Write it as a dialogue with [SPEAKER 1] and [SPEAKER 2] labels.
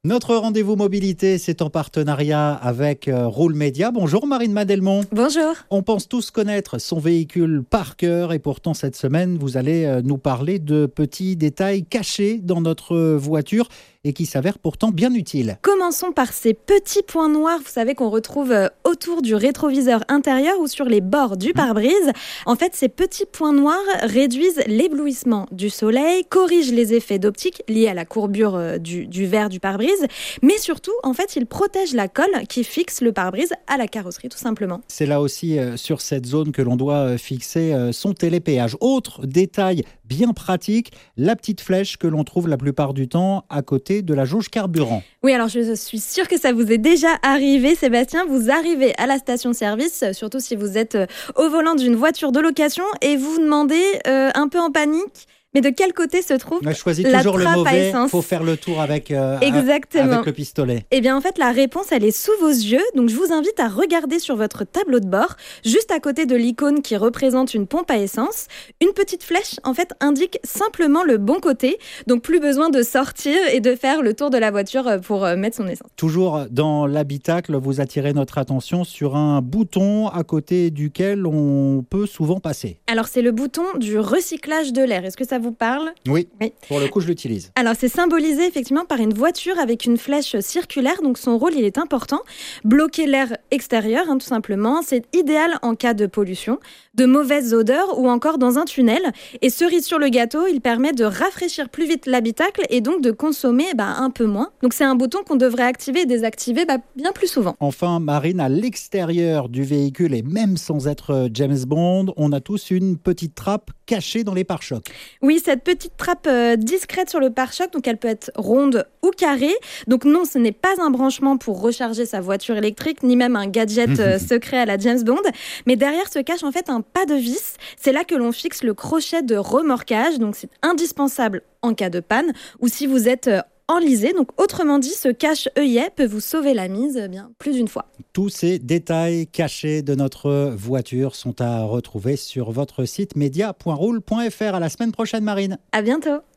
[SPEAKER 1] Notre rendez-vous mobilité, c'est en partenariat avec Roule Média. Bonjour Marine Madelmont.
[SPEAKER 2] Bonjour.
[SPEAKER 1] On pense tous connaître son véhicule par cœur et pourtant cette semaine, vous allez nous parler de petits détails cachés dans notre voiture et qui s'avèrent pourtant bien utiles.
[SPEAKER 2] Commençons par ces petits points noirs, vous savez qu'on retrouve autour du rétroviseur intérieur ou sur les bords du pare-brise. En fait, ces petits points noirs réduisent l'éblouissement du soleil, corrigent les effets d'optique liés à la courbure du verre du pare-brise, mais surtout, en fait, ils protègent la colle qui fixe le pare-brise à la carrosserie, tout simplement.
[SPEAKER 1] C'est là aussi sur cette zone que l'on doit fixer son télépéage. Autre détail bien pratique, la petite flèche que l'on trouve la plupart du temps à côté de la jauge carburant.
[SPEAKER 2] Oui, alors je suis sûre que ça vous est déjà arrivé, Sébastien. Vous arrivez à la station-service, surtout si vous êtes au volant d'une voiture de location et vous vous demandez un peu en panique, mais de quel côté se trouve
[SPEAKER 1] On choisit
[SPEAKER 2] la
[SPEAKER 1] toujours le
[SPEAKER 2] trappe à
[SPEAKER 1] mauvais, il
[SPEAKER 2] essence?
[SPEAKER 1] faut faire le tour avec
[SPEAKER 2] Exactement.
[SPEAKER 1] le pistolet.
[SPEAKER 2] Eh bien, en fait, la réponse, elle est sous vos yeux. Donc, je vous invite à regarder sur votre tableau de bord, juste à côté de l'icône qui représente une pompe à essence. Une petite flèche, en fait, indique simplement le bon côté. Donc, plus besoin de sortir et de faire le tour de la voiture pour mettre son essence.
[SPEAKER 1] Toujours dans l'habitacle, vous attirez notre attention sur un bouton à côté duquel on peut souvent passer.
[SPEAKER 2] Alors, c'est le bouton du recyclage de l'air. Est-ce que ça vous parle ?
[SPEAKER 1] Oui,
[SPEAKER 2] Oui.
[SPEAKER 1] pour le coup, je l'utilise.
[SPEAKER 2] Alors, c'est symbolisé effectivement par une voiture avec une flèche circulaire. Donc, son rôle, il est important. Bloquer l'air extérieur, tout simplement. C'est idéal en cas de pollution, de mauvaises odeurs ou encore dans un tunnel. Et cerise sur le gâteau, il permet de rafraîchir plus vite l'habitacle et donc de consommer un peu moins. Donc, c'est un bouton qu'on devrait activer et désactiver bien plus souvent.
[SPEAKER 1] Enfin, Marine, à l'extérieur du véhicule et même sans être James Bond, on a tous une petite trappe cachée dans les pare-chocs.
[SPEAKER 2] Oui, cette petite trappe discrète sur le pare-choc, donc elle peut être ronde ou carrée. Donc non, ce n'est pas un branchement pour recharger sa voiture électrique, ni même un gadget secret à la James Bond. Mais derrière se cache en fait un pas de vis. C'est là que l'on fixe le crochet de remorquage. Donc c'est indispensable en cas de panne ou si vous êtes enlisé. Donc autrement dit, ce cache-œillet peut vous sauver la mise plus d'une fois.
[SPEAKER 1] Tous ces détails cachés de notre voiture sont à retrouver sur votre site media.roule.fr. À la semaine prochaine, Marine.
[SPEAKER 2] À bientôt.